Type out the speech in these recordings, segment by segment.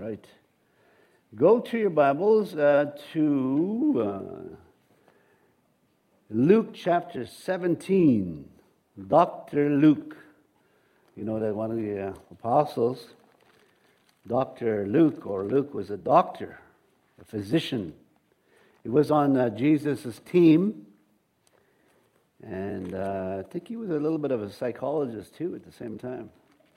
right. Go to your Bibles to Luke chapter 17. Dr. Luke. You know that one of the apostles, Dr. Luke, or Luke was a doctor, a physician. He was on Jesus' team. And I think he was a little bit of a psychologist too at the same time.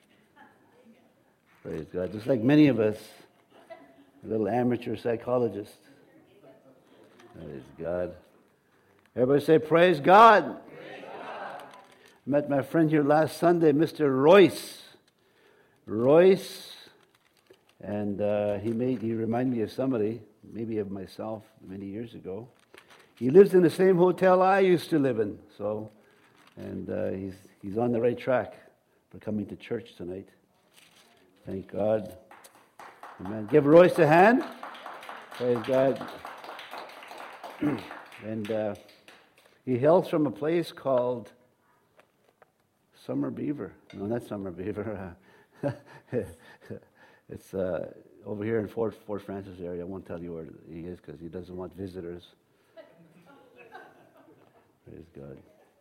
Praise God. Just like many of us, a little amateur psychologist. Praise God. Everybody say, praise God. Praise God. Met my friend here last Sunday, Mr. Royce. And he reminded me of somebody, maybe of myself, many years ago. He lives in the same hotel I used to live in, he's on the right track for coming to church tonight. Thank God. Amen. Give Royce a hand. Praise God. And he hails from a place called Summer Beaver. No, not Summer Beaver. It's over here in Fort Francis area. I won't tell you where he is because he doesn't want visitors. Praise God.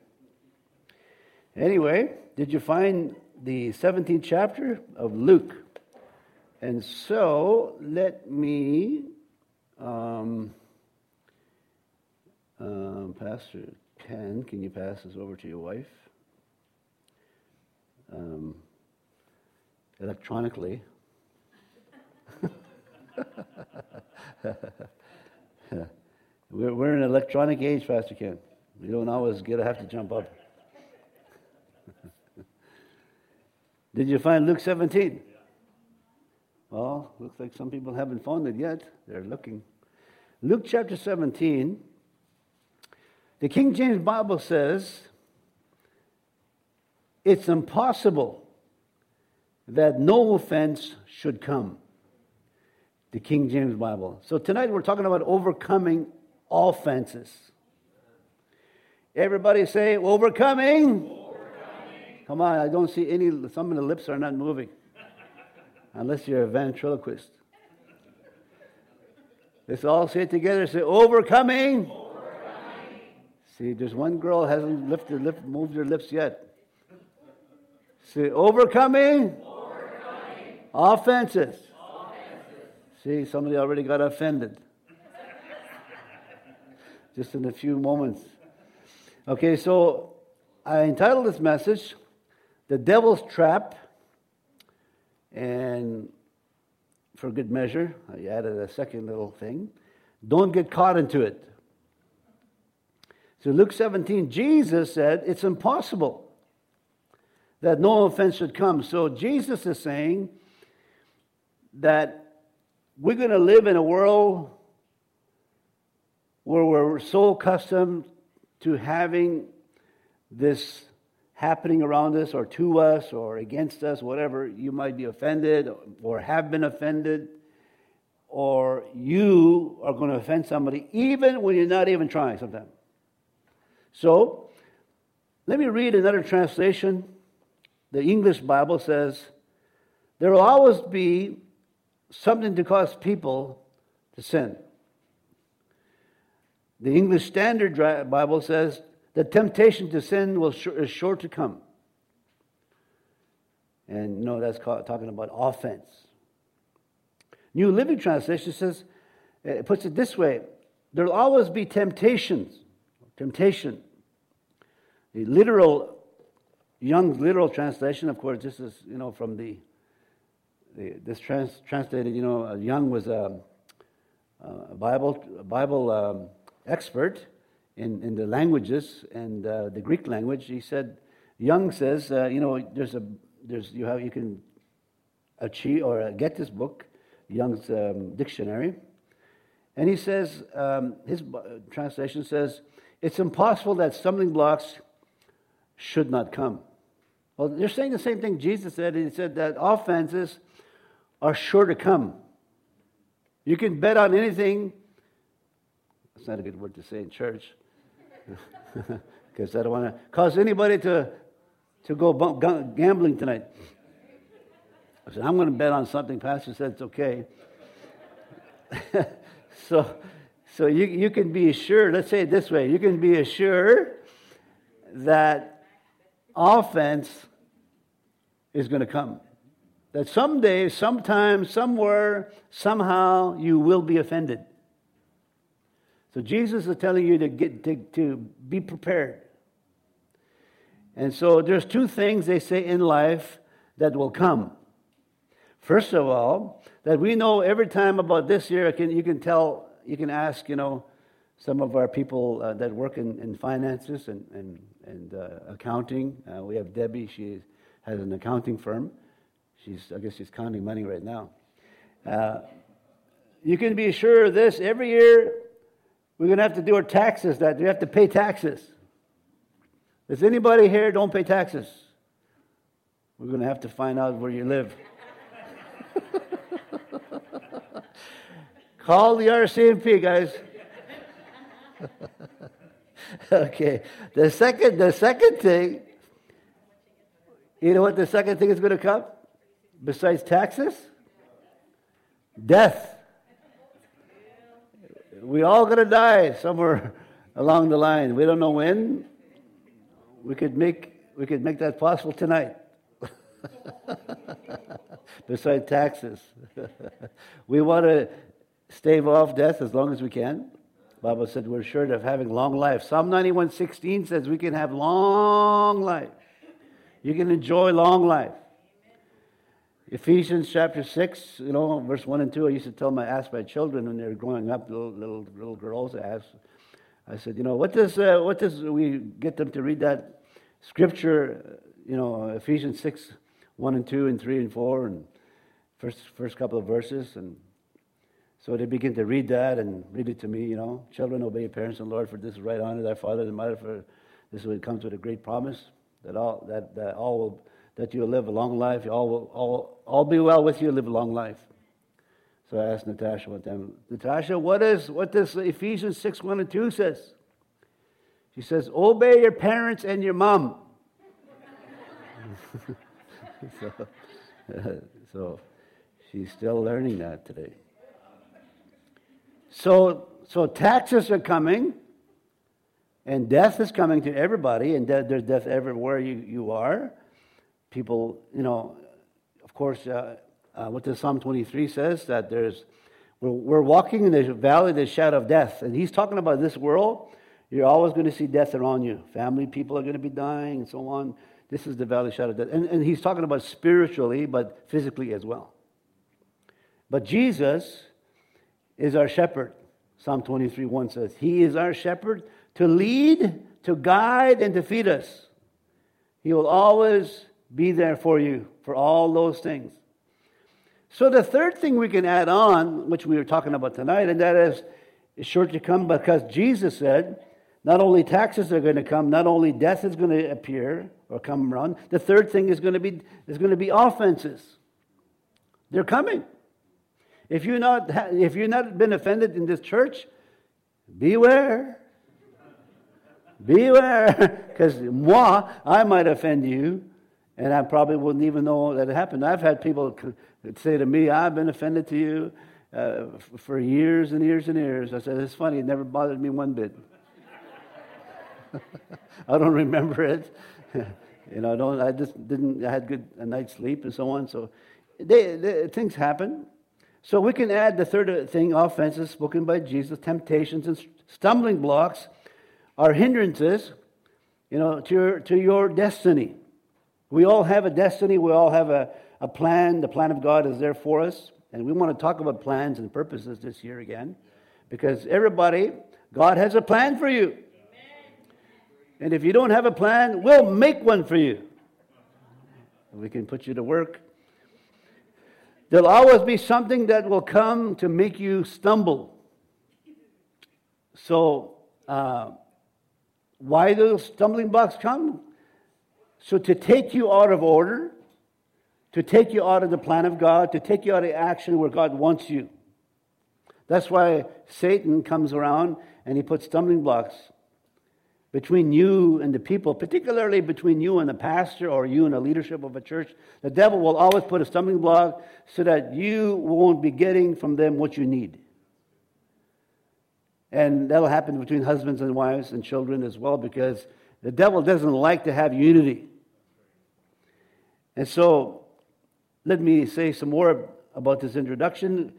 Anyway, did you find the 17th chapter of Luke? And so, let me, Pastor Ken, can you pass this over to your wife? Electronically. We're in an electronic age, Pastor Ken. We don't always have to jump up. Did you find Luke 17? Well, looks like some people haven't found it yet. They're looking. Luke chapter 17. The King James Bible says, it's impossible that no offense should come. The King James Bible. So tonight we're talking about overcoming offenses. Everybody say, overcoming. Come on, I don't see some of the lips are not moving. Unless you're a ventriloquist. Let's all say it together. Say, overcoming. See, there's one girl hasn't moved her lips yet. Say, overcoming. Offenses. See, somebody already got offended. Just in a few moments. Okay, so I entitled this message, The Devil's Trap. And for good measure, I added a second little thing. Don't get caught into it. So Luke 17, Jesus said, it's impossible that no offense should come. So Jesus is saying that we're going to live in a world where we're so accustomed to having this happening around us or to us or against us, whatever. You might be offended or have been offended, or you are going to offend somebody even when you're not even trying sometimes. So, let me read another translation. The English Bible says, there will always be something to cause people to sin. The English Standard Bible says, the temptation to sin is sure to come. And that's talking about offense. New Living Translation says, it puts it this way, there will always be temptation. The Young's literal translation, of course, this is, from this translated, Young was a Bible expert in the languages and the Greek language. He said, Young says, you can achieve or get this book, Young's dictionary, and he says, his translation says, it's impossible that stumbling blocks should not come. Well, they're saying the same thing Jesus said. He said that offenses are sure to come. You can bet on anything. That's not a good word to say in church. Because I don't want to cause anybody to go gambling tonight. I said, I'm going to bet on something. Pastor said it's okay. So you can be assured, let's say it this way, you can be assured that offense is going to come. That someday, sometime, somewhere, somehow, you will be offended. So Jesus is telling you to be prepared. And so there's two things they say in life that will come. First of all, that we know every time about this year, you can ask, some of our people that work in finances and accounting. We have Debbie, she has an accounting firm. I guess she's counting money right now. You can be sure of this, every year we're going to have to do our taxes, that we have to pay taxes. Does anybody here don't pay taxes? We're going to have to find out where you live. Call the RCMP, guys. Okay. The second thing, you know what the second thing is going to come? Besides taxes? Death. We all going to die somewhere along the line. We don't know when. We could make that possible tonight. Besides taxes. We want to stave off death as long as we can. The Bible said we're sure of having long life. Psalm 91:16 says we can have long life. You can enjoy long life. Ephesians chapter 6, verse 1 and 2, I used to ask my children when they were growing up, little girls, I said, what does we get them to read that scripture, Ephesians 6, 1 and 2 and 3 and 4, and first couple of verses, and so they begin to read that and read it to me, Children, obey your parents and Lord, for this is right honor thy father and mother, for this will come with a great promise, that you'll live a long life, all be well with you, live a long life. So I asked Natasha one time, Natasha, what does Ephesians 6, 1 and 2 says? She says, obey your parents and your mom. So she's still learning that today. So taxes are coming, and death is coming to everybody, and there's death everywhere you are. People, of course, what the Psalm 23 says, that we're walking in the valley of the shadow of death. And he's talking about this world. You're always going to see death around you. Family, people are going to be dying and so on. This is the valley of the shadow of death. And he's talking about spiritually, but physically as well. But Jesus is our shepherd. Psalm 23:1 says, he is our shepherd to lead, to guide, and to feed us. He will always be there for you, for all those things. So the third thing we can add on, which we were talking about tonight, and that is sure to come because Jesus said, not only taxes are going to come, not only death is going to appear or come around, the third thing is going to be offenses. They're coming. If you're not been offended in this church, beware. Beware, because I might offend you, and I probably wouldn't even know that it happened. I've had people say to me, I've been offended to you for years and years and years. I said, it's funny, it never bothered me one bit. I don't remember it. I had a night's sleep and so on. So things happen. So we can add the third thing, offenses spoken by Jesus, temptations and stumbling blocks are hindrances, to your destiny. We all have a destiny. We all have a plan. The plan of God is there for us. And we want to talk about plans and purposes this year again. Because God has a plan for you. And if you don't have a plan, we'll make one for you. We can put you to work. There'll always be something that will come to make you stumble. So, why do those stumbling blocks come? So to take you out of order, to take you out of the plan of God, to take you out of action where God wants you. That's why Satan comes around and he puts stumbling blocks between you and the people, particularly between you and the pastor or you and the leadership of a church, the devil will always put a stumbling block so that you won't be getting from them what you need. And that'll happen between husbands and wives and children as well, because the devil doesn't like to have unity. And so, let me say some more about this introduction.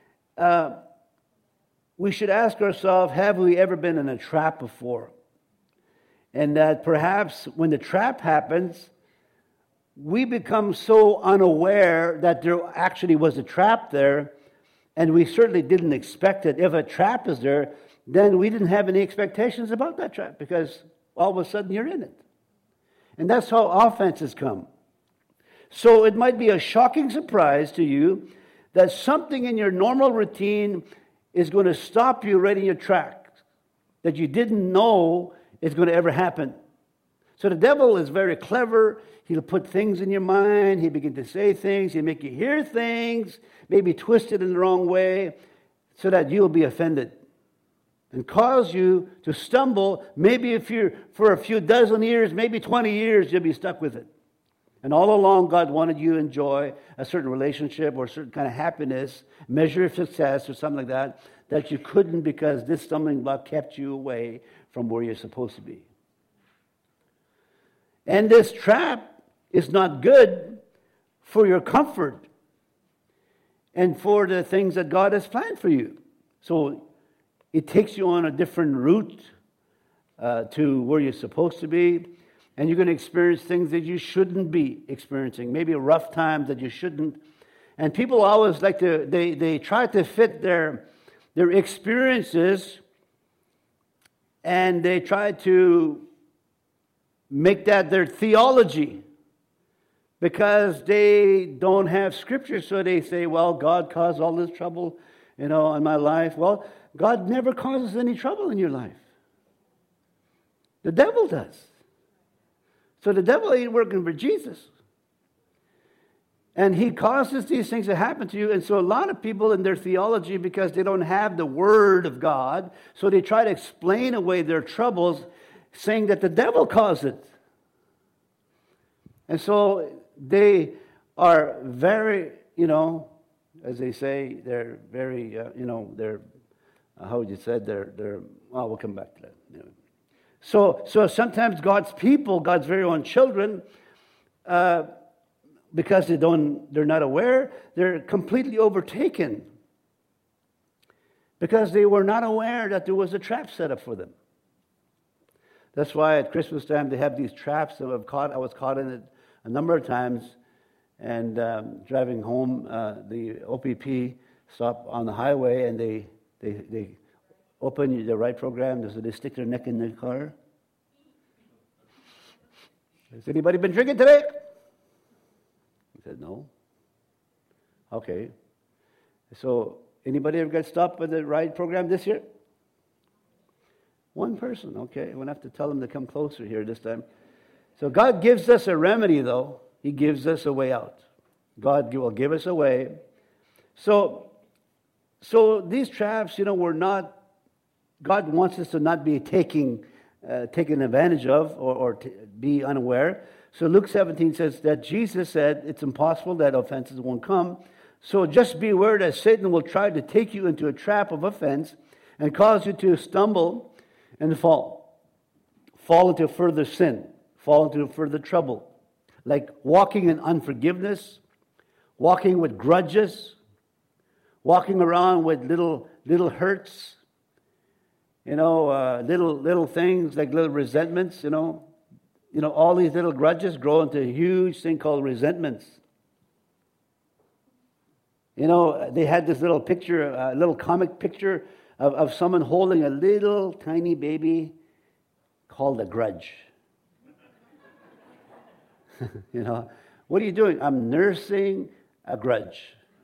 We should ask ourselves, have we ever been in a trap before? And that perhaps when the trap happens, we become so unaware that there actually was a trap there, and we certainly didn't expect it. If a trap is there, then we didn't have any expectations about that trap, because all of a sudden you're in it. And that's how offenses come. So it might be a shocking surprise to you that something in your normal routine is going to stop you right in your tracks that you didn't know is going to ever happen. So the devil is very clever. He'll put things in your mind. He'll begin to say things. He'll make you hear things, maybe twist it in the wrong way, so that you'll be offended and cause you to stumble. Maybe if you're for a few dozen years, maybe 20 years, you'll be stuck with it. And all along, God wanted you to enjoy a certain relationship or a certain kind of happiness, measure of success or something like that you couldn't, because this stumbling block kept you away from where you're supposed to be. And this trap is not good for your comfort and for the things that God has planned for you. So it takes you on a different route to where you're supposed to be. And you're going to experience things that you shouldn't be experiencing, maybe rough times that you shouldn't. And people always like to, they try to fit their experiences, and they try to make that their theology, because they don't have scripture. So they say, well, God caused all this trouble, in my life. Well, God never causes any trouble in your life. The devil does. So the devil ain't working for Jesus. And he causes these things to happen to you. And so a lot of people in their theology, because they don't have the Word of God, so they try to explain away their troubles, saying that the devil caused it. And so they are very, as they say, they're very, they're, how would you say, well, we'll come back to that. Anyway. So sometimes God's people, God's very own children, because they're not aware, they're completely overtaken, because they were not aware that there was a trap set up for them. That's why at Christmas time they have these traps that I was caught in it a number of times, and driving home, the OPP stop on the highway, and they open the right program, so they stick their neck in the car. Has anybody been drinking today? I said, no. Okay. So, anybody ever got stopped by the ride program this year? One person, okay. I'm going to have to tell them to come closer here this time. So God gives us a remedy, though. He gives us a way out. God will give us a way. So these traps, we're not, God wants us to not be taken advantage of or be unaware. So Luke 17 says that Jesus said it's impossible that offenses won't come. So just be aware that Satan will try to take you into a trap of offense and cause you to stumble and fall into further sin, fall into further trouble, like walking in unforgiveness, walking with grudges, walking around with little hurts, little things like little resentments, all these little grudges grow into a huge thing called resentments. They had this little picture, a little comic picture of someone holding a little tiny baby called a grudge. What are you doing? I'm nursing a grudge.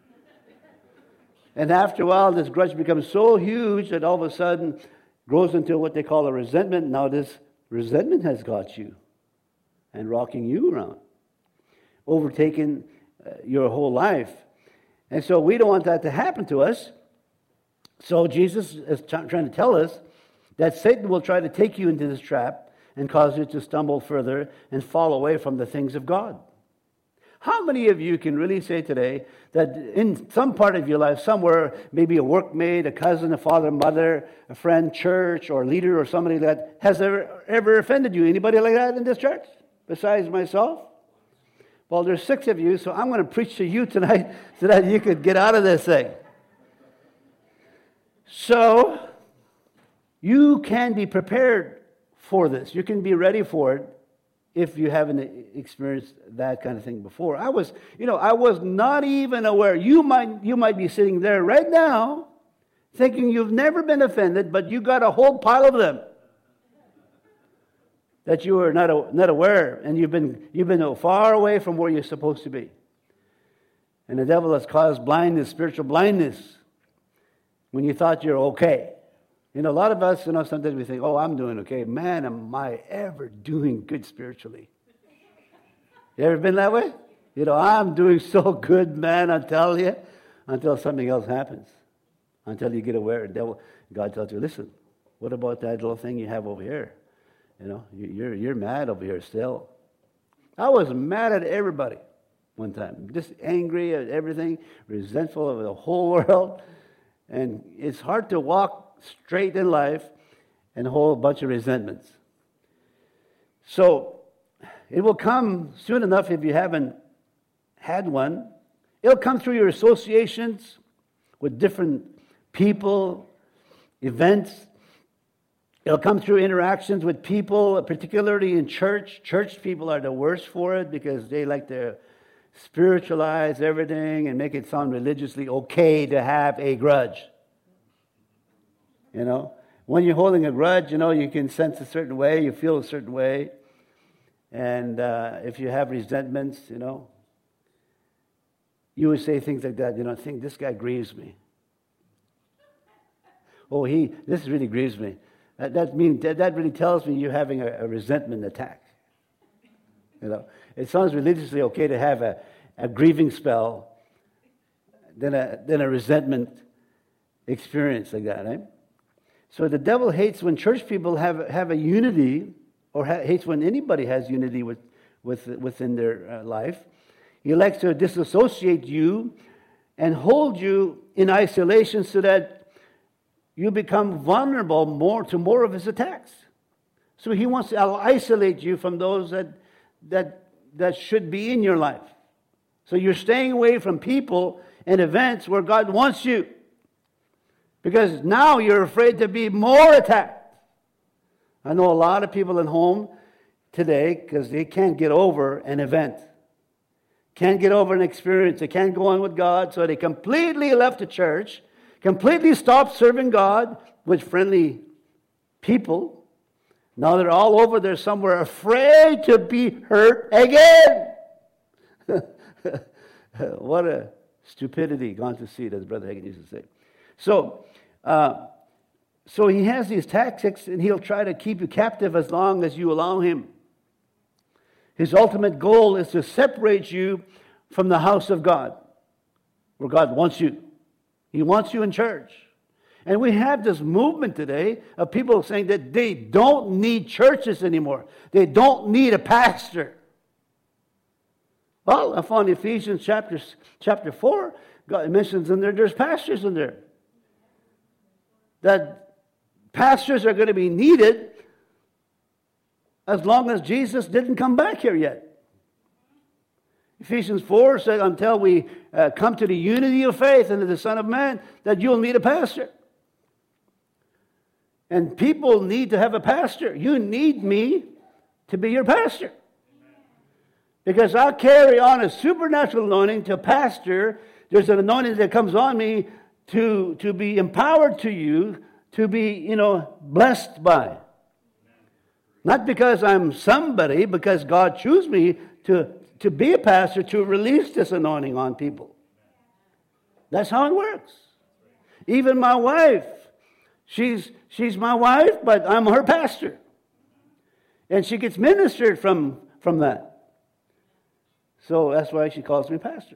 And after a while, this grudge becomes so huge that all of a sudden grows into what they call a resentment. Now this resentment has got you and rocking you around, overtaking your whole life. And so we don't want that to happen to us. So Jesus is trying to tell us that Satan will try to take you into this trap and cause you to stumble further and fall away from the things of God. How many of you can really say today that in some part of your life, somewhere, maybe a workmate, a cousin, a father, mother, a friend, church, or leader, or somebody that has ever offended you? Anybody like that in this church besides myself? Well, there's 6 of you, so I'm going to preach to you tonight so that you could get out of this thing. So, you can be prepared for this. You can be ready for it if you haven't experienced that kind of thing before. I was not even aware. You might be sitting there right now thinking you've never been offended, but you got a whole pile of them that you are not aware, and you've been far away from where you're supposed to be. And the devil has caused blindness, spiritual blindness, when you thought you're okay. A lot of us, sometimes we think, oh, I'm doing okay. Man, am I ever doing good spiritually? You ever been that way? I'm doing so good, man, I tell you, until something else happens. Until you get aware. God tells you, listen, what about that little thing you have over here? You're mad over here still. I was mad at everybody one time. Just angry at everything, resentful of the whole world. And it's hard to walk straight in life and a whole bunch of resentments. So it will come soon enough if you haven't had one. It'll come through your associations with different people, events. It'll come through interactions with people, particularly in church. Church people are the worst for it because they like to spiritualize everything and make it sound religiously okay to have a grudge. When you're holding a grudge, you can sense a certain way, you feel a certain way. And if you have resentments, you would say things like that, think this guy grieves me. Oh, this really grieves me. That really tells me you're having a resentment attack. It sounds religiously okay to have a grieving spell than a resentment experience like that, right? So the devil hates when church people have a unity, or hates when anybody has unity within their life. He likes to disassociate you and hold you in isolation so that you become vulnerable to more of his attacks. So he wants to isolate you from those that should be in your life. So you're staying away from people and events where God wants you. Because now you're afraid to be more attacked. I know a lot of people at home today because they can't get over an event. Can't get over an experience. They can't go on with God, so they completely left the church, completely stopped serving God with friendly people. Now they're all over there somewhere afraid to be hurt again. What a stupidity gone to seed, as Brother Hagin used to say. So he has these tactics, and he'll try to keep you captive as long as you allow him. His ultimate goal is to separate you from the house of God, where God wants you. He wants you in church. And we have this movement today of people saying that they don't need churches anymore. They don't need a pastor. Well, I found Ephesians chapter 4, God mentions in there, there's pastors in there. That pastors are going to be needed as long as Jesus didn't come back here yet. Ephesians 4 said, until we come to the unity of faith and to the Son of Man, that you'll need a pastor. And people need to have a pastor. You need me to be your pastor. Because I carry on a supernatural anointing to pastor. There's an anointing that comes on me to be empowered to you, to be, blessed by. Not because I'm somebody, because God chose me to be a pastor, to release this anointing on people. That's how it works. Even my wife, she's my wife, but I'm her pastor. And she gets ministered from that. So that's why she calls me pastor.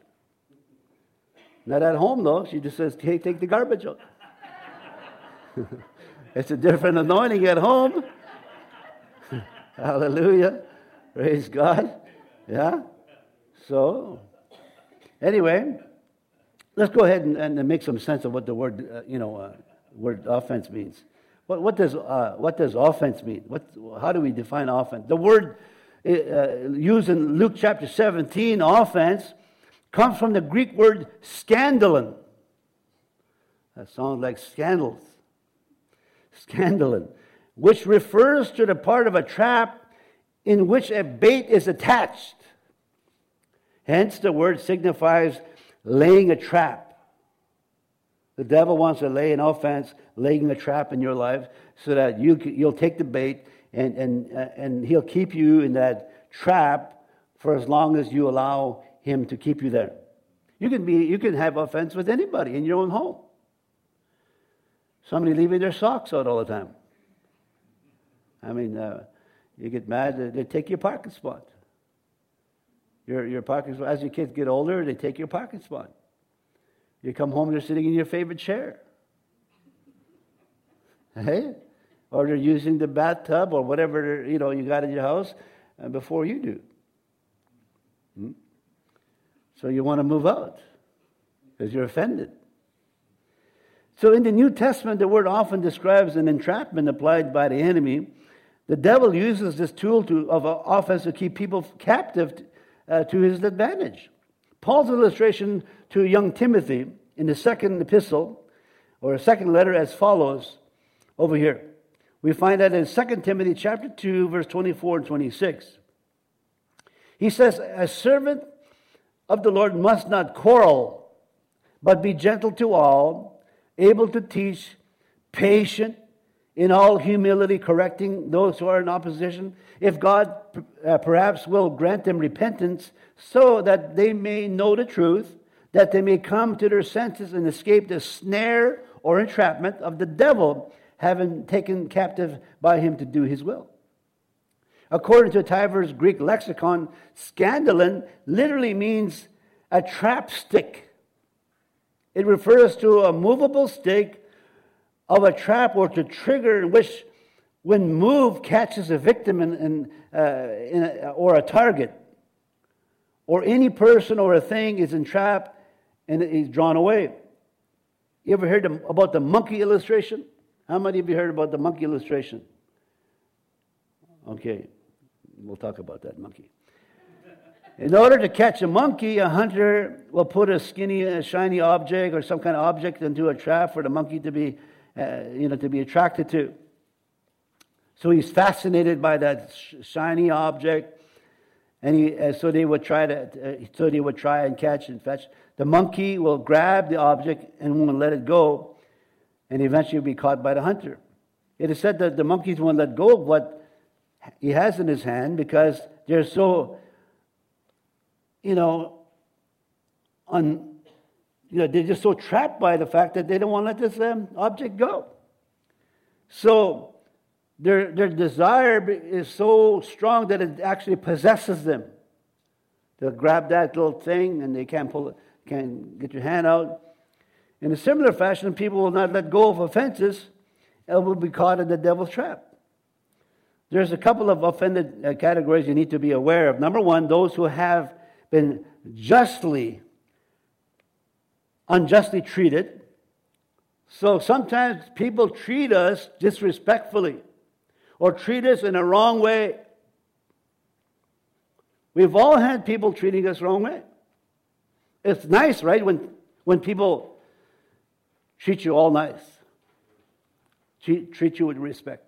Not at home, though. She just says, hey, take the garbage out. It's a different anointing at home. Hallelujah. Praise God. Yeah. So, anyway, let's go ahead and make some sense of what the word, word offense means. What does offense mean? How do we define offense? The word used in Luke chapter 17, offense, comes from the Greek word scandalon. That sounds like scandals. Scandalon, which refers to the part of a trap in which a bait is attached. Hence, the word signifies laying a trap. The devil wants to lay an offense, laying a trap in your life, so that you'll take the bait and he'll keep you in that trap for as long as you allow him to keep you there. You can have offense with anybody in your own home. Somebody leaving their socks out all the time. I mean, you get mad, they take your parking spot. Your parking spot. As your kids get older, they take your parking spot. You come home, they're sitting in your favorite chair. Hey? Or they're using the bathtub or whatever you got in your house before you do. So you want to move out because you're offended. So in the New Testament, the word often describes an entrapment applied by the enemy. The devil uses this tool of offense to keep people captive to his advantage. Paul's illustration to young Timothy in the second epistle, or second letter, as follows over here. We find that in 2 Timothy chapter 2, verse 24 and 26. He says, "A servant of the Lord must not quarrel, but be gentle to all, able to teach, patient, in all humility, correcting those who are in opposition, if God perhaps will grant them repentance, so that they may know the truth, that they may come to their senses and escape the snare or entrapment of the devil, having taken captive by him to do his will." According to Tyver's Greek lexicon, scandalon literally means a trap stick. It refers to a movable stick of a trap or to trigger in which, when moved, catches a victim or a target, or any person or a thing is entrapped and is drawn away. You ever heard about the monkey illustration? How many of you heard about the monkey illustration? Okay, we'll talk about that monkey. In order to catch a monkey, a hunter will put a shiny object or some kind of object into a trap for the monkey to be attracted to. So he's fascinated by that shiny object, and so they would try and catch and fetch. The monkey will grab the object and won't let it go, and eventually be caught by the hunter. It is said that the monkeys won't let go of what he has in his hand because they're so, they're just so trapped by the fact that they don't want to let this object go. So their desire is so strong that it actually possesses them. They'll grab that little thing and they can't get your hand out. In a similar fashion, people will not let go of offenses and will be caught in the devil's trap. There's a couple of offended categories you need to be aware of. Number one, those who have been unjustly treated. So sometimes people treat us disrespectfully or treat us in a wrong way. We've all had people treating us wrong way. It's nice, right, when people treat you all nice. Treat you with respect.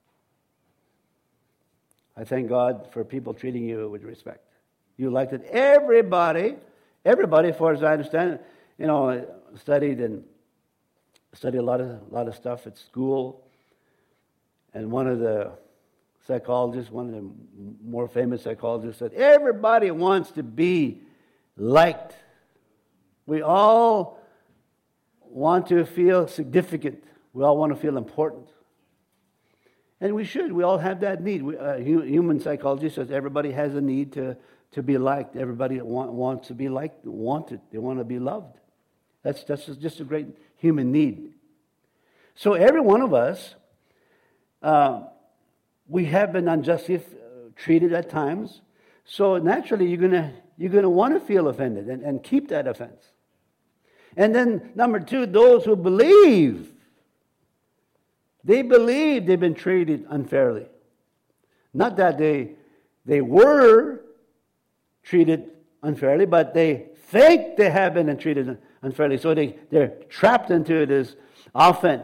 I thank God for people treating you with respect. You like that. Everybody, as far as I understand, I studied a lot of stuff at school, and one of the psychologists, one of the more famous psychologists, said everybody wants to be liked. We all want to feel significant. We all want to feel important. And we should. We all have that need. Human psychology says everybody has a need to be liked. Everybody wants to be liked, wanted. They want to be loved. That's just a great human need. So every one of us we have been unjustly treated at times. So naturally, you're gonna want to feel offended and keep that offense. And then number two, those who believe. They believe they've been treated unfairly. Not that they were treated unfairly, but they think they have been treated unfairly. So they're trapped into this offense.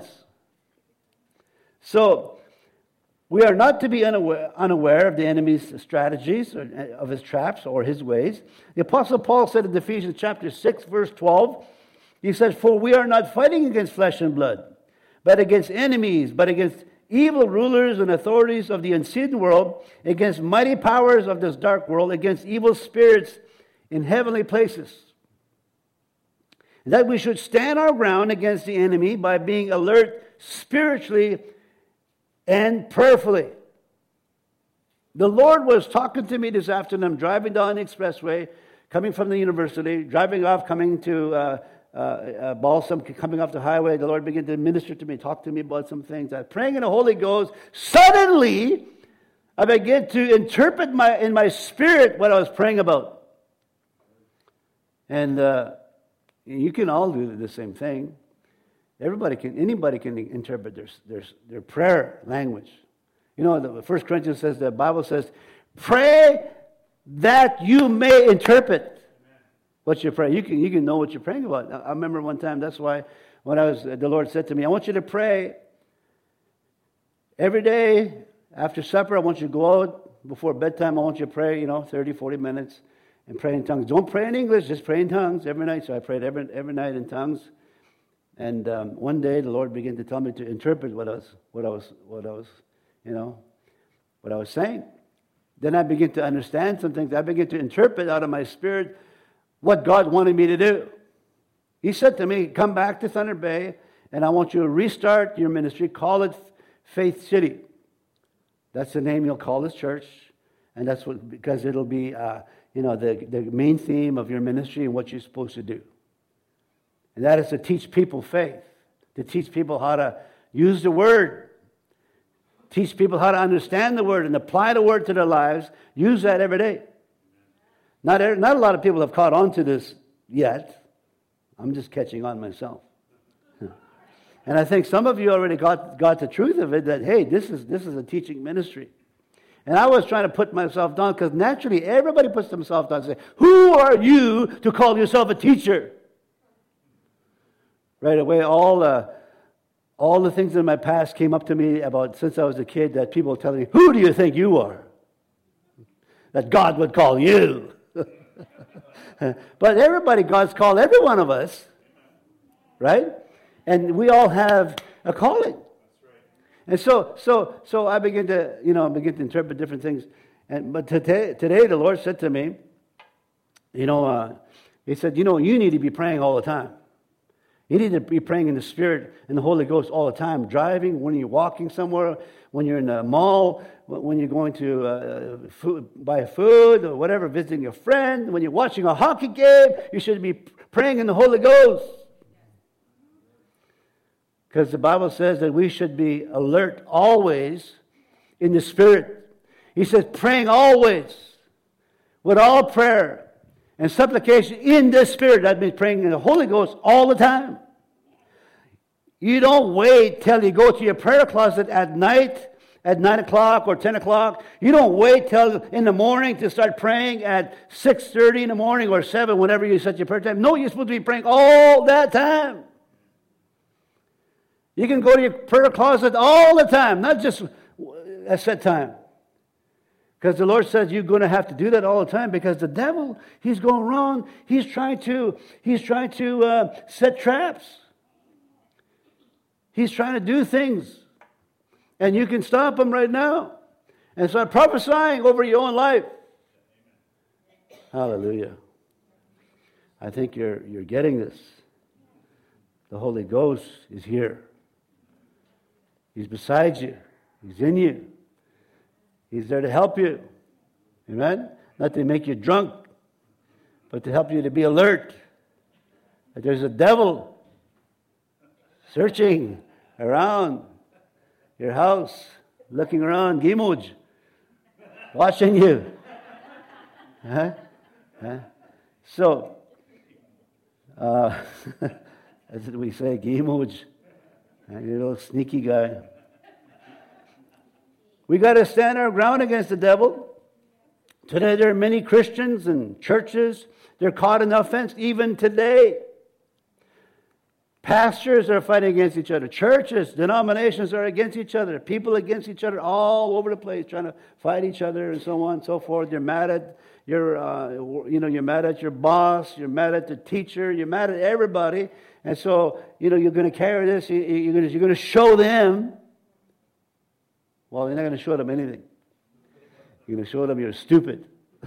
So we are not to be unaware of the enemy's strategies, or of his traps, or his ways. The Apostle Paul said in Ephesians chapter 6, verse 12, he says, "For we are not fighting against flesh and blood, but against enemies, but against evil rulers and authorities of the unseen world, against mighty powers of this dark world, against evil spirits in heavenly places." That we should stand our ground against the enemy by being alert spiritually and prayerfully. The Lord was talking to me this afternoon. I'm driving down the expressway, coming from the university, driving off, coming to Balsam, coming off the highway. The Lord began to minister to me, talk to me about some things. I'm praying in the Holy Ghost. Suddenly, I began to interpret in my spirit what I was praying about. And you can all do the same thing. Anybody can interpret their prayer language. You know, the 1 Corinthians says, the Bible says, pray that you may interpret what you're praying. You can know what you're praying about. I remember one time, that's why when the Lord said to me, I want you to pray every day after supper. I want you to go out before bedtime. I want you to pray, 30, 40 minutes and pray in tongues. Don't pray in English, just pray in tongues every night. So I prayed every night in tongues. And one day the Lord began to tell me to interpret what I was saying. Then I began to understand some things. I began to interpret out of my spirit what God wanted me to do. He said to me, come back to Thunder Bay, and I want you to restart your ministry. Call it Faith City. That's the name you'll call this church. And that's because it'll be, the main theme of your ministry and what you're supposed to do. And that is to teach people faith, to teach people how to use the Word, teach people how to understand the Word and apply the Word to their lives. Use that every day. Not a lot of people have caught on to this yet. I'm just catching on myself. And I think some of you already got the truth of it, that, hey, this is a teaching ministry. And I was trying to put myself down, because naturally everybody puts themselves down and say, who are you to call yourself a teacher? Right away, all the things in my past came up to me about since I was a kid, that people were telling me, who do you think you are? That God would call you. But God's called every one of us, right? And we all have a calling. And so I begin to interpret different things. But today the Lord said to me, He said, you need to be praying all the time. You need to be praying in the Spirit and the Holy Ghost all the time. Driving, when you're walking somewhere, when you're in a mall, when you're going to buy food or whatever, visiting a friend, when you're watching a hockey game, you should be praying in the Holy Ghost. Because the Bible says that we should be alert always in the Spirit. He says praying always with all prayer and supplication in the Spirit. That means praying in the Holy Ghost all the time. You don't wait till you go to your prayer closet at night at 9 o'clock or 10 o'clock. You don't wait till in the morning to start praying at 6:30 in the morning or 7, whenever you set your prayer time. No, you're supposed to be praying all that time. You can go to your prayer closet all the time, not just a set time. Because the Lord says you're going to have to do that all the time, because the devil, he's going wrong. He's trying to set traps. He's trying to do things. And you can stop him right now and start prophesying over your own life. Hallelujah. I think you're getting this. The Holy Ghost is here. He's beside you. He's in you. He's there to help you. Amen? Not to make you drunk, but to help you to be alert. That there's a devil searching around your house, looking around, Gimoj, watching you. Huh? Huh? So, that's what we say, Gimoj, you little sneaky guy. We got to stand our ground against the devil. Today there are many Christians and churches, they're caught in offense even today. Pastors are fighting against each other. Churches, denominations are against each other. People against each other all over the place, trying to fight each other and so on and so forth. You're mad at you're mad at your boss. You're mad at the teacher. You're mad at everybody. And so, you're going to carry this. You're going to show them. Well, you're not going to show them anything. You're going to show them you're stupid.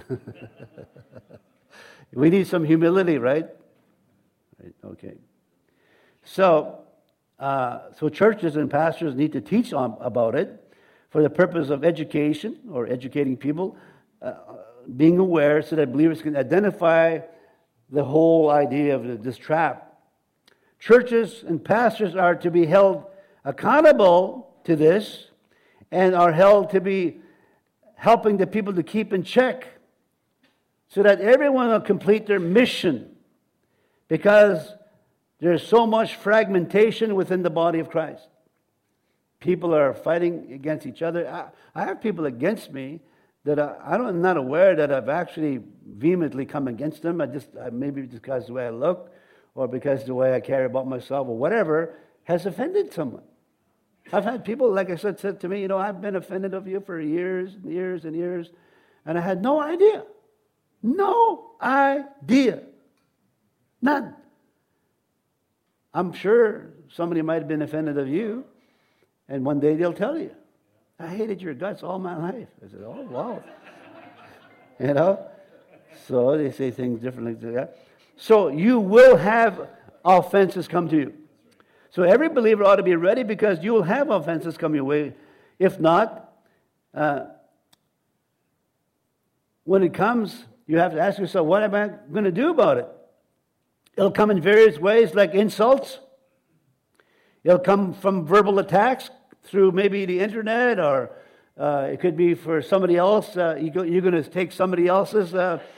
We need some humility, right? Right. Okay. So churches and pastors need to teach about it for the purpose of education or educating people, being aware so that believers can identify the whole idea of this trap. Churches and pastors are to be held accountable to this and are held to be helping the people to keep in check so that everyone will complete their mission, because there's so much fragmentation within the body of Christ. People are fighting against each other. I have people against me that I'm not aware that I've actually vehemently come against them. Maybe because the way I look, or because the way I care about myself, or whatever, has offended someone. I've had people, like I said to me, I've been offended of you for years and years and years, and I had no idea. No idea. None. I'm sure somebody might have been offended of you, and one day they'll tell you, I hated your guts all my life. I said, oh, wow. So they say things differently to that. So you will have offenses come to you. So every believer ought to be ready, because you will have offenses come your way. If not, when it comes, you have to ask yourself, what am I going to do about it? It'll come in various ways, like insults. It'll come from verbal attacks through maybe the internet, or it could be for somebody else. You're going to take somebody else's,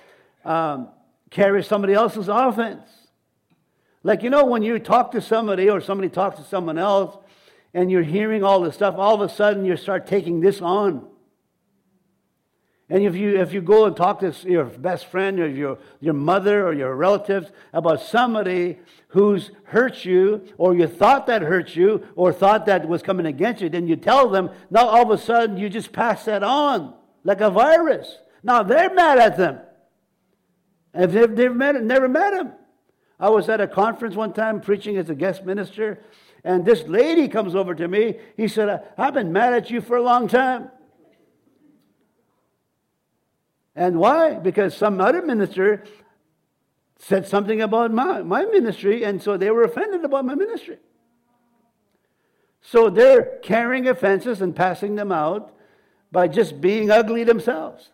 carry somebody else's offense. Like, when you talk to somebody or somebody talks to someone else and you're hearing all this stuff, all of a sudden you start taking this on. And if you go and talk to your best friend or your mother or your relatives about somebody who's hurt you, or you thought that hurt you, or thought that was coming against you, then you tell them, now all of a sudden you just pass that on like a virus. Now they're mad at them. And if they've never met him. I was at a conference one time preaching as a guest minister, and this lady comes over to me. He said, I've been mad at you for a long time. And why? Because some other minister said something about my ministry, and so they were offended about my ministry. So they're carrying offenses and passing them out by just being ugly themselves.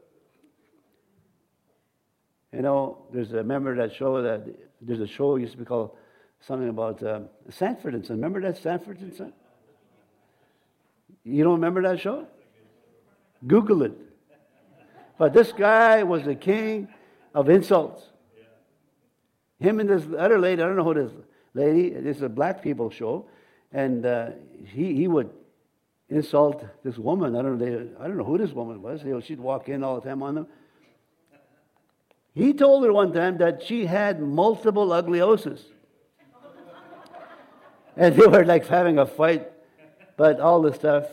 Remember that show there's a show used to be called something about Sanford and Son. Remember that, Sanford and Son? You don't remember that show? Google it. But this guy was the king of insults. Him and this other lady, I don't know who this lady, this is a black people show, and he would insult this woman. I don't know who this woman was. She'd walk in all the time on them. He told her one time that she had multiple uglioses. And they were like having a fight, but all the stuff,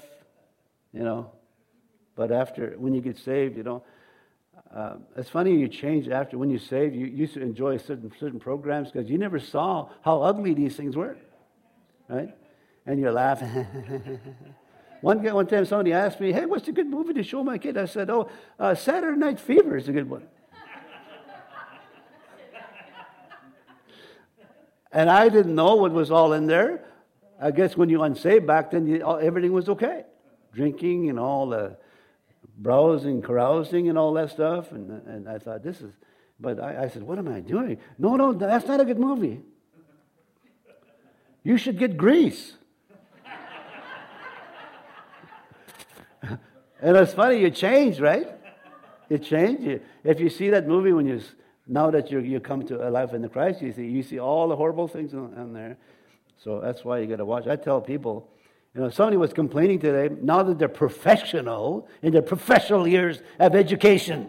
But when you get saved, it's funny you change after. When you saved, you used to enjoy certain programs because you never saw how ugly these things were, right? And you're laughing. One time somebody asked me, hey, what's a good movie to show my kid? I said, Saturday Night Fever is a good one. And I didn't know what was all in there. I guess when you unsaved back then, everything was okay. Drinking and all the browsing, carousing and all that stuff. And I thought, but I said, what am I doing? No, that's not a good movie. You should get Grease. And it's funny, you change, right? You change. If you see that movie now that you come to a life in the Christ, you see all the horrible things on there. So that's why you got to watch. I tell people, somebody was complaining today, now that they're professional, in their professional years of education.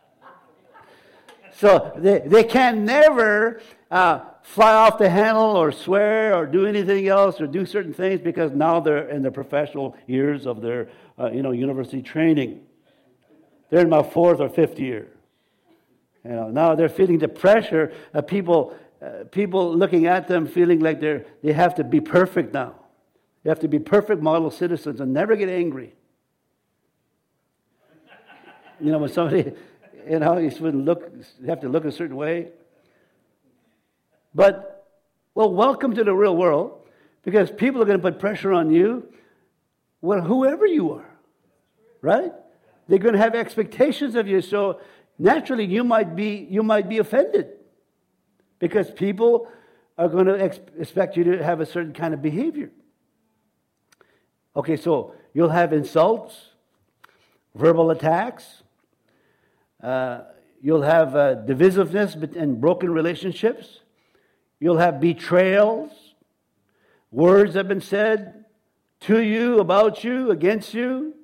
So they can never fly off the handle or swear or do anything else or do certain things because now they're in the professional years of their university training. They're in my 4th or 5th year. Now they're feeling the pressure of people looking at them, feeling like they have to be perfect now. They have to be perfect model citizens and never get angry. When somebody, you have to look a certain way. But, welcome to the real world, because people are going to put pressure on you, whoever you are, right? They're going to have expectations of you, so naturally you might be offended, because people are going to expect you to have a certain kind of behavior. Okay, so you'll have insults, verbal attacks, you'll have divisiveness and broken relationships. You'll have betrayals. Words have been said to you, about you, against you.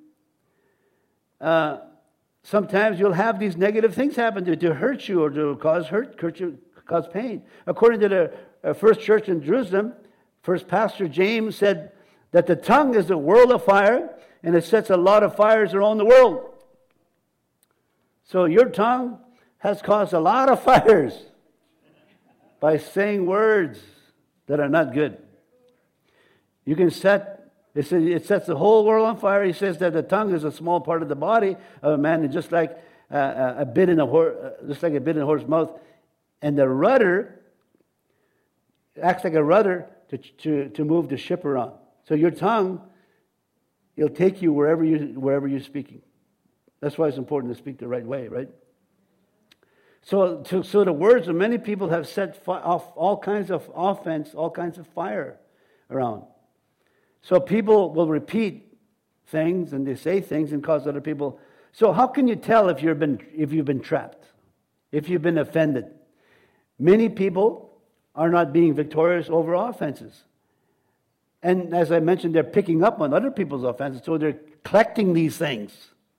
Sometimes you'll have these negative things happen to hurt you or to cause cause pain. According to the first church in Jerusalem, first pastor James said that the tongue is a world of fire, and it sets a lot of fires around the world. So your tongue has caused a lot of fires by saying words that are not good. You can it sets the whole world on fire. He says that the tongue is a small part of the body of a man, and just like a bit in a horse's mouth, and the rudder acts like a rudder to move the ship around. So your tongue, it'll take you wherever you're speaking. That's why it's important to speak the right way, right? So the words of many people have set off all kinds of offense, all kinds of fire around. So people will repeat things and they say things and cause other people. So how can you tell if you've been trapped, if you've been offended? Many people are not being victorious over offenses. And as I mentioned, they're picking up on other people's offenses, so they're collecting these things.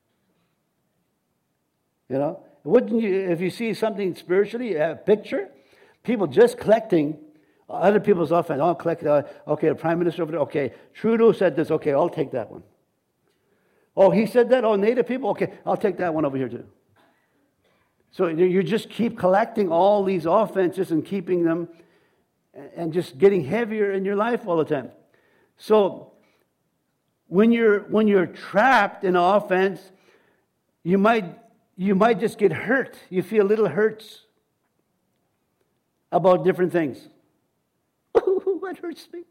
Wouldn't you, if you see something spiritually, a picture, people just collecting other people's offense. I'll collect, okay, the prime minister over there, okay, Trudeau said this, okay, I'll take that one. Oh, he said that, Native people, okay, I'll take that one over here too. So you just keep collecting all these offenses and keeping them and just getting heavier in your life all the time. So when you're trapped in an offense, you might just get hurt. You feel little hurts about different things. What hurts me?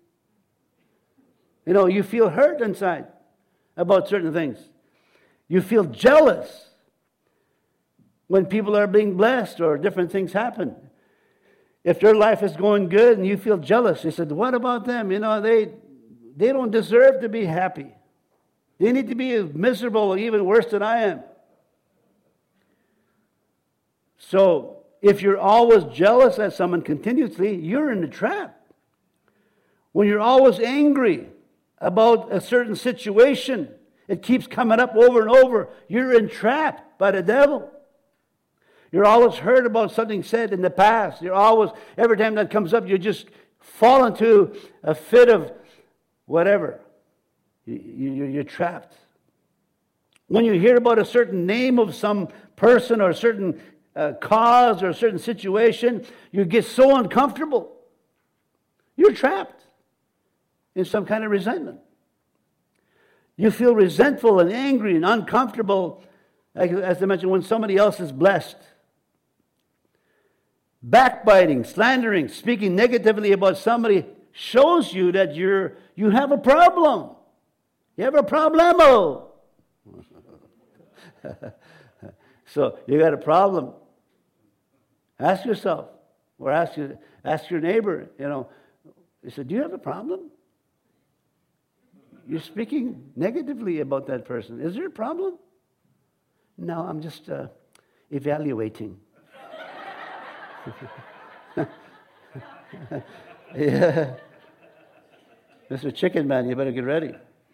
You feel hurt inside about certain things. You feel jealous when people are being blessed or different things happen. If their life is going good and you feel jealous, you said, what about them? They don't deserve to be happy. They need to be miserable or even worse than I am. So if you're always jealous at someone continuously, you're in the trap. When you're always angry about a certain situation, it keeps coming up over and over, you're entrapped by the devil. You're always hurt about something said in the past. Every time that comes up, you just fall into a fit of whatever. You're trapped. When you hear about a certain name of some person or a certain cause or a certain situation, you get so uncomfortable. You're trapped in some kind of resentment. You feel resentful and angry and uncomfortable, as I mentioned, when somebody else is blessed. Backbiting, slandering, speaking negatively about somebody shows you that you have a problem. You have a problemo. So you got a problem. Ask yourself, or ask your neighbor. You said, "Do you have a problem? you're speaking negatively about that person. Is there a problem? No, I'm just evaluating. Yeah. Mr. Chicken Man, you better get ready.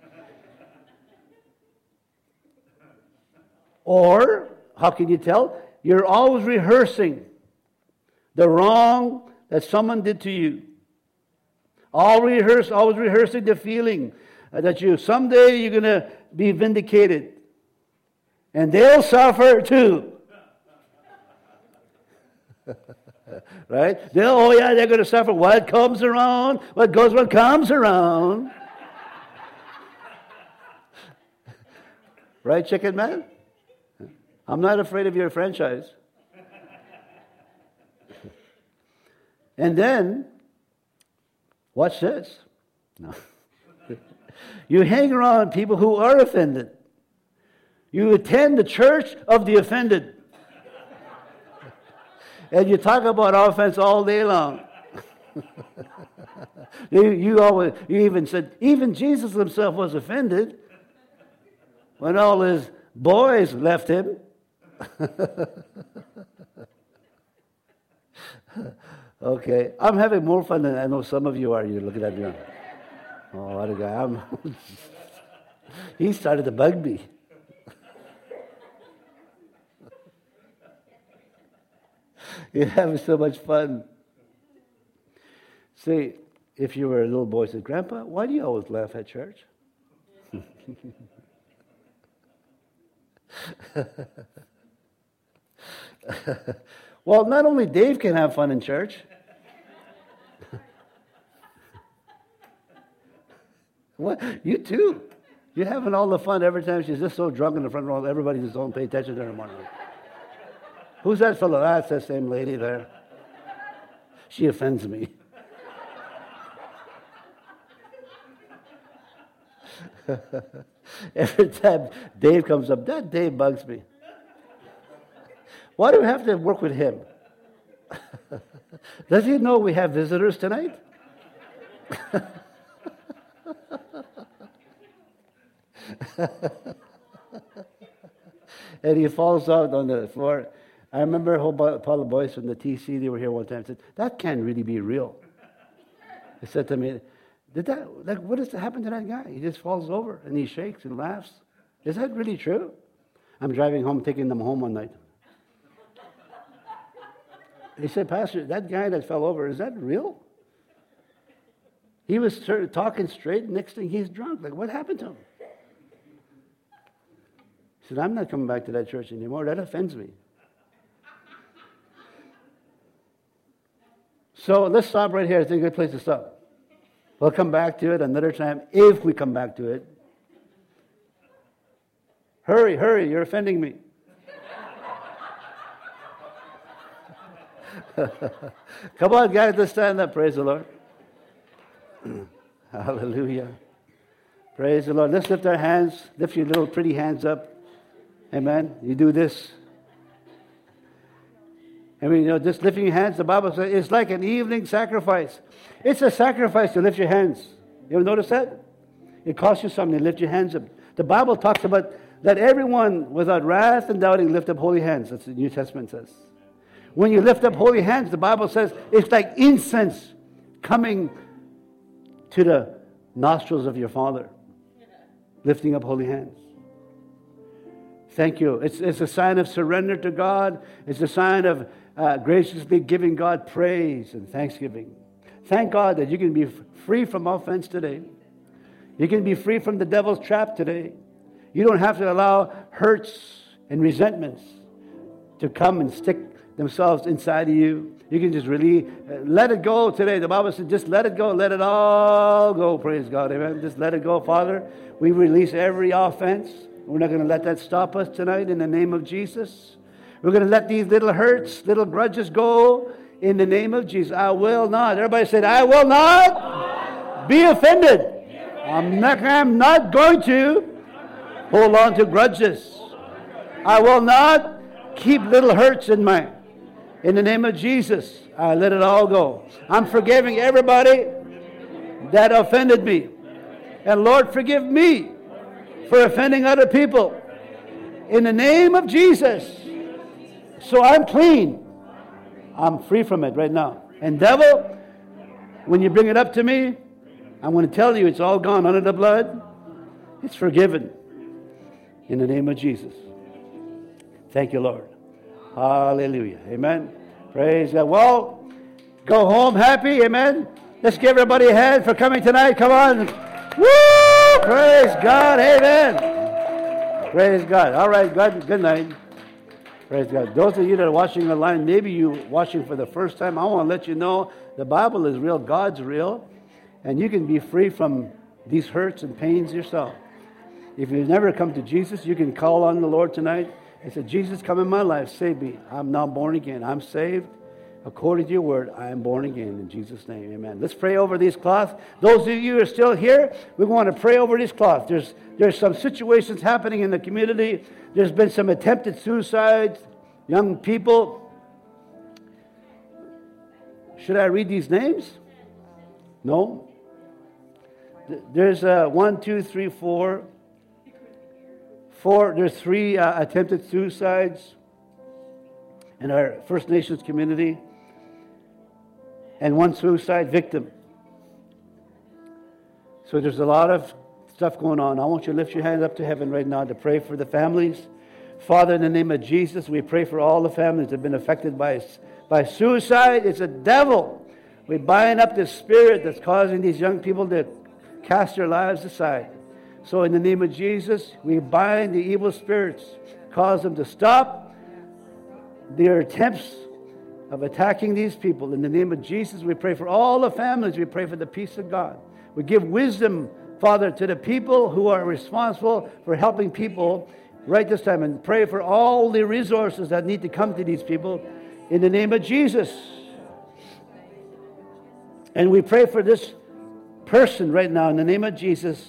Or, how can you tell? You're always rehearsing the wrong that someone did to you. Always rehearsing the feeling that someday you're going to be vindicated. And they'll suffer too. Right? They're going to suffer. What comes around, what comes around. Right, Chicken Man? I'm not afraid of your franchise. And then, watch this. No. You hang around people who are offended. You attend the church of the offended. And you talk about offense all day long. You even said, even Jesus himself was offended when all his boys left him. Okay, I'm having more fun than I know some of you are. You're looking at me. Oh, what a guy. He started to bug me. You're having so much fun. See, if you were a little boy, said, Grandpa, why do you always laugh at church? Well, not only Dave can have fun in church. What? You too. You're having all the fun every time she's just so drunk in the front row. Everybody just don't pay attention to her anymore. Who's that fellow? That's the same lady there. She offends me. Every time Dave comes up, that Dave bugs me. Why do we have to work with him? Does he know we have visitors tonight? And he falls out on the floor. I remember Paul Boyce from the TC, they were here one time, said, that can't really be real. He said to me, what has happened to that guy? He just falls over and he shakes and laughs. Is that really true? I'm driving home, taking them home one night. He said, Pastor, that guy that fell over, is that real? He was talking straight, next thing he's drunk. Like, what happened to him? He said, I'm not coming back to that church anymore. That offends me. So let's stop right here. It's a good place to stop. We'll come back to it another time if we come back to it. Hurry, you're offending me. Come on, guys, let's stand up. Praise the Lord. Hallelujah. Praise the Lord. Let's lift our hands. Lift your little pretty hands up. Amen. You do this. I mean, just lifting your hands, the Bible says it's like an evening sacrifice. It's a sacrifice to lift your hands. You ever notice that? It costs you something to lift your hands up. The Bible talks about that everyone without wrath and doubting lift up holy hands. That's what the New Testament says. When you lift up holy hands, the Bible says it's like incense coming to the nostrils of your Father. Lifting up holy hands. Thank you. It's a sign of surrender to God. It's a sign of graciously giving God praise and thanksgiving. Thank God that you can be free from offense today. You can be free from the devil's trap today. You don't have to allow hurts and resentments to come and stick themselves inside of you. You can just really let it go today. The Bible says just let it go. Let it all go. Praise God. Amen. Just let it go, Father. We release every offense. We're not going to let that stop us tonight in the name of Jesus. We're going to let these little hurts, little grudges go in the name of Jesus. I will not. Everybody said, I will not be offended. I'm not going to hold on to grudges. I will not keep little hurts in the name of Jesus. I let it all go. I'm forgiving everybody that offended me. And Lord, forgive me for offending other people. In the name of Jesus. So I'm clean. I'm free from it right now. And devil, when you bring it up to me, I'm going to tell you it's all gone under the blood. It's forgiven. In the name of Jesus. Thank you, Lord. Hallelujah. Amen. Praise God. Well, go home happy. Amen. Let's give everybody a hand for coming tonight. Come on. Woo! Praise God. Amen. Praise God. All right. Good night. Praise God. Those of you that are watching online, maybe you're watching for the first time, I want to let you know the Bible is real. God's real. And you can be free from these hurts and pains yourself. If you've never come to Jesus, you can call on the Lord tonight and say, Jesus, come in my life. Save me. I'm now born again. I'm saved. According to your word, I am born again. In Jesus' name, amen. Let's pray over these cloths. Those of you who are still here, we want to pray over these cloths. There's some situations happening in the community. There's been some attempted suicides, young people. Should I read these names? No? There's 1, 2, 3, 4. There's 3 attempted suicides in our First Nations community, and 1 suicide victim. So there's a lot of stuff going on. I want you to lift your hands up to heaven right now to pray for the families. Father, in the name of Jesus, we pray for all the families that have been affected by suicide. It's a devil. We bind up the spirit that's causing these young people to cast their lives aside. So in the name of Jesus, we bind the evil spirits, cause them to stop their attempts of attacking these people. In the name of Jesus, we pray for all the families. We pray for the peace of God. We give wisdom, Father, to the people who are responsible for helping people right this time. And pray for all the resources that need to come to these people in the name of Jesus. And we pray for this person right now in the name of Jesus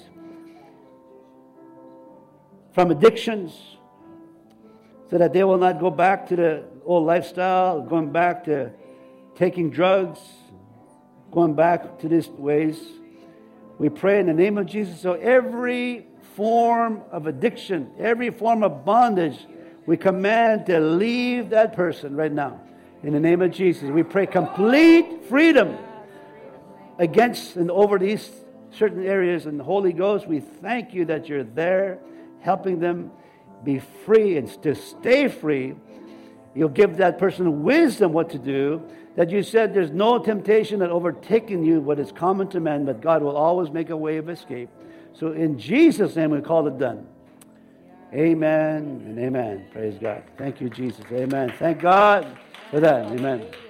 from addictions, so that they will not go back to the old lifestyle, going back to taking drugs, going back to these ways. We pray in the name of Jesus. So every form of addiction, every form of bondage, we command to leave that person right now. In the name of Jesus, we pray complete freedom against and over these certain areas. And the Holy Ghost, we thank you that you're there, helping them be free and to stay free. You'll give that person wisdom what to do. That you said there's no temptation that overtaken you what is common to men, but God will always make a way of escape. So in Jesus' name we call it done. Amen and amen. Praise God. Thank you, Jesus. Amen. Thank God for that. Amen.